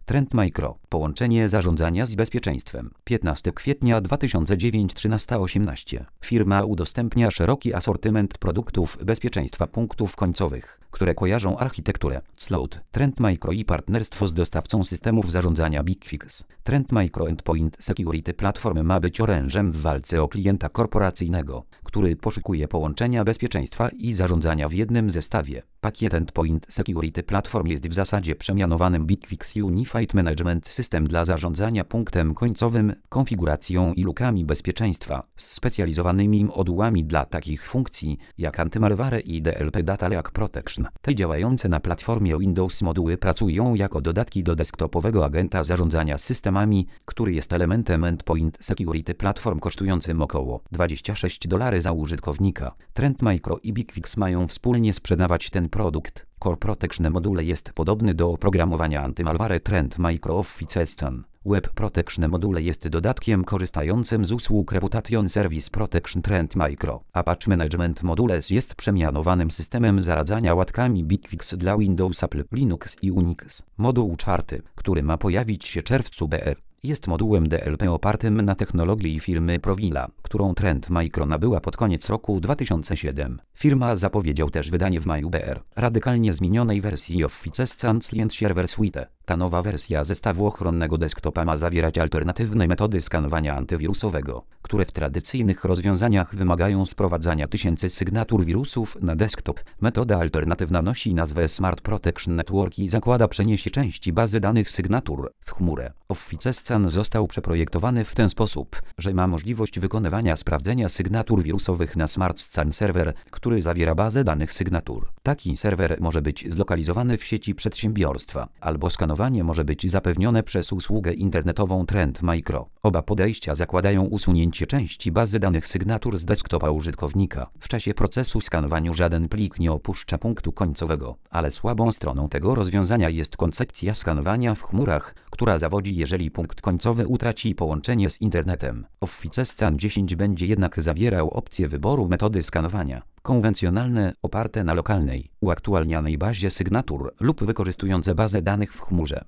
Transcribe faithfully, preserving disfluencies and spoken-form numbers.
Trend Micro. Połączenie zarządzania z bezpieczeństwem. piętnastego kwietnia dwa tysiące dziewiątego trzynaście osiemnaście. Firma udostępnia szeroki asortyment produktów bezpieczeństwa punktów końcowych, które kojarzą architekturę Cloud. Trend Micro i partnerstwo z dostawcą systemów zarządzania BigFix. Trend Micro Endpoint Security Platform ma być orężem w walce o klienta korporacyjnego, który poszukuje połączenia bezpieczeństwa i zarządzania w jednym zestawie. Pakiet Endpoint Security Platform jest w zasadzie przemianowanym BigFix Unified Management System dla zarządzania punktem końcowym, konfiguracją i lukami bezpieczeństwa, z specjalizowanymi modułami dla takich funkcji jak antymalware i D L P Data Leak Protection. Te działające na platformie Windows moduły pracują jako dodatki do desktopowego agenta zarządzania systemami, który jest elementem Endpoint Security Platform kosztującym około dwadzieścia sześć dolarów za użytkownika. Trend Micro i BigFix mają wspólnie sprzedawać ten produkt. Core Protection module jest podobny do oprogramowania antymalware Trend Micro Office Scan. Web Protection module jest dodatkiem korzystającym z usług Reputation Service Protection Trend Micro. A Patch Management Modules jest przemianowanym systemem zaradzania łatkami BigFix dla Windows, Apple, Linux i Unix. Moduł czwarty, który ma pojawić się w czerwcu B R, jest modułem D L P opartym na technologii firmy Provilla, którą Trend Micro nabyła pod koniec roku dwa tysiące siódmego. Firma zapowiedział też wydanie w maju B R radykalnie zmienionej wersji Office Scan Client Server Suite. Ta nowa wersja zestawu ochronnego desktopa ma zawierać alternatywne metody skanowania antywirusowego, które w tradycyjnych rozwiązaniach wymagają sprowadzania tysięcy sygnatur wirusów na desktop. Metoda alternatywna nosi nazwę Smart Protection Network i zakłada przeniesienie części bazy danych sygnatur w chmurę. Office Scan został przeprojektowany w ten sposób, że ma możliwość wykonywania sprawdzenia sygnatur wirusowych na Smart Scan Server, który zawiera bazę danych sygnatur. Taki serwer może być zlokalizowany w sieci przedsiębiorstwa, albo skanowanie może być zapewnione przez usługę internetową Trend Micro. Oba podejścia zakładają usunięcie części bazy danych sygnatur z desktopa użytkownika. W czasie procesu skanowania żaden plik nie opuszcza punktu końcowego, ale słabą stroną tego rozwiązania jest koncepcja skanowania w chmurach, która zawodzi, jeżeli punkt końcowy utraci połączenie z internetem. Office Scan dziesięć będzie jednak zawierał opcję wyboru metody skanowania konwencjonalne, oparte na lokalnej, uaktualnianej bazie sygnatur lub wykorzystujące bazę danych w chmurze.